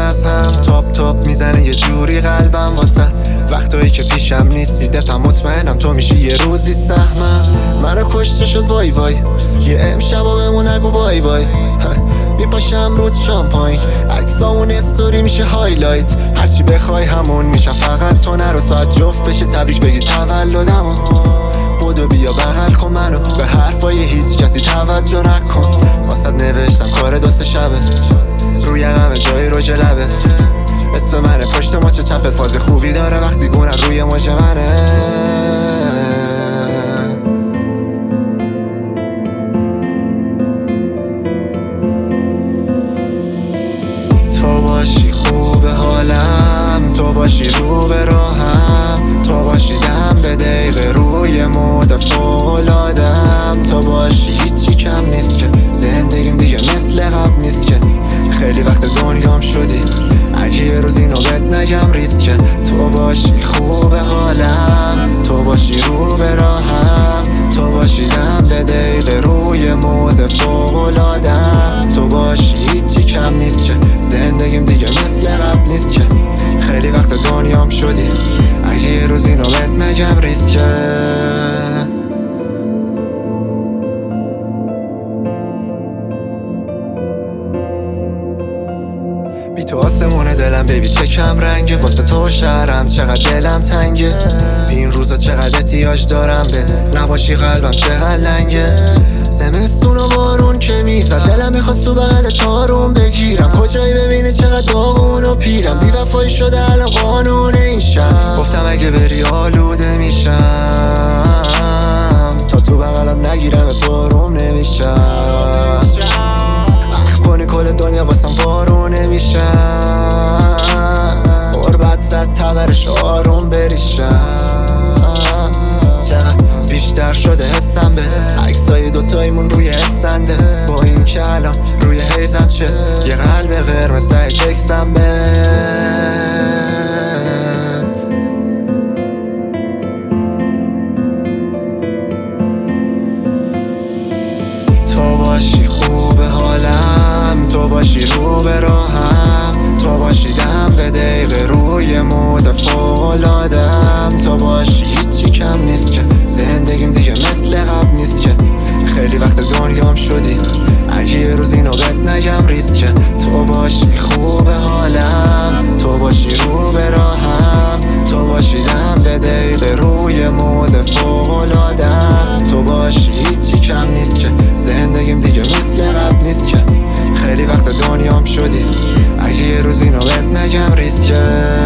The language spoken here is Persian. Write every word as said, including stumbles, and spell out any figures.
از هم تاپ تاپ میزنه یه جوری قلبم واسه وقتایی که پیشم نیستی دفعه مطمئنم تو میشی یه روزی سهمم. منو کشته شد وای وای یه امشبا بمون نگو بای بای میپاشم رود شامپاین عکسامون استوری میشه هایلایت هرچی بخوای همون میشم فقط تو نرو ساعت جفت بشه تبریک بگی تولدمو بودو بیا بغل کن منو به حرفای هیچ کسی توجه نکن واسه نوشتم کار دوست شبه روی غم جای رژ لبت اسم منه پشت مچ چپ فاز خوبی داره وقتی گونه روی مژ منه تو باشی خوب حالم تو باشی رو به راهم تو باشی دم به دقیقه روی مود فولادم تو باشی هیچی کم نیست که زندگیم دیگه مثل قبل نیست که خیلی وقت دنیام شدی اگه یه روز اینو بهت نگم ریسکه تو باشی خوب حالم تو باشی رو به راهم تو باشی دم به دقیقه روی مود فولادم تو باشی هیچی کم نیست که زندگیم دیگه مثل قبل نیست که خیلی وقت دنیام شدی اگه یه روز اینو بهت نگم ریسکه بی تو آسمونه دلم بیبی چه کم رنگه واسه تو شهرم چقدر دلم تنگه این روزا چقدر احتیاج دارم به نباشی قلبم چقدر لنگه زمستون و بارون که میزد دلم میخواست تو بغل تارون بگیرم کجایی ببینی چقدر داغون و پیرم بی وفایی شده الان قانون این شب گفتم اگه بری آلوده میشم تا تو بغلم نگیرم بارون نمیشم کنی کل دنیا واسم بارون نمیشم غربت زد تبرش آروم بریشم چقدر بیشتر شده حسم به عکسای دوتایمون روی استنده با این که الان روی حیزم چه یه قلب قرمز ته تکسم بهت تو باشی خوب حالم تو باشی رو به راهم تو باشی دم به دقیقه روی مود فولادم تو باشی هیچی کم نیست که زندگیم دیگه مثل قبل نیست که خیلی وقت دنیام شدی اگه یه روز اینو بهت نگم ریسکه تو باشی خوب حالم تو باشی رو به راهم تو باشی دم به دقیقه روی مود فولادم تو باشی هیچی کم نیست که زندگیم دیگه مثل قبل نیست که خیلی وقت دنیام شدی اگه یه روز اینو بهت نگم ریسکه